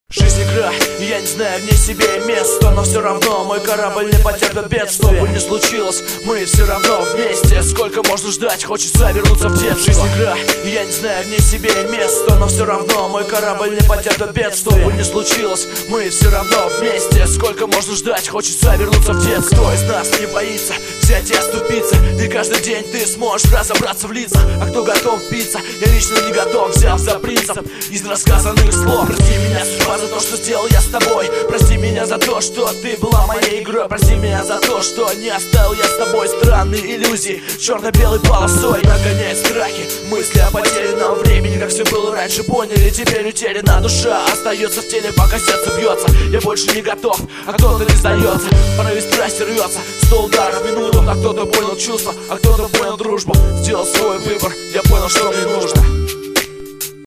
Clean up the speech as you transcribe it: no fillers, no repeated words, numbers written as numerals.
Жизнь игра, и я не знаю, где себе место, но все равно мой корабль не потерпит бедствия. Что бы ни случилось, мы все равно вместе. Сколько можно ждать, хочется вернуться в детство. Жизнь игра, и я не знаю, где себе место, но все равно мой корабль не потерпит бедствия. Что бы ни случилось, мы все равно вместе. Сколько можно ждать, хочется вернуться в детство. Кто из нас не боится взять и оступиться? Не каждый день ты сможешь разобраться в лицах. А кто готов биться? Я лично не готов, взяв за принцип из рассказанных слов. Прости меня, судьба, за то, что сделал я с тобой. Прости меня за то, что ты была моей игрой. Прости меня за то, что не оставил я с тобой странные иллюзии черно-белой полосой. Нагоняет страхи, мысли о потерянном времени. Как все было раньше, поняли, теперь утеряна душа. Остается в теле, пока сердце бьется. Я больше не готов, а кто-то не сдается. Порыве страсти рвется, 100 ударов в минуту. А кто-то понял чувства, а кто-то понял дружбу. Сделал свой выбор, я понял, что мне нужно.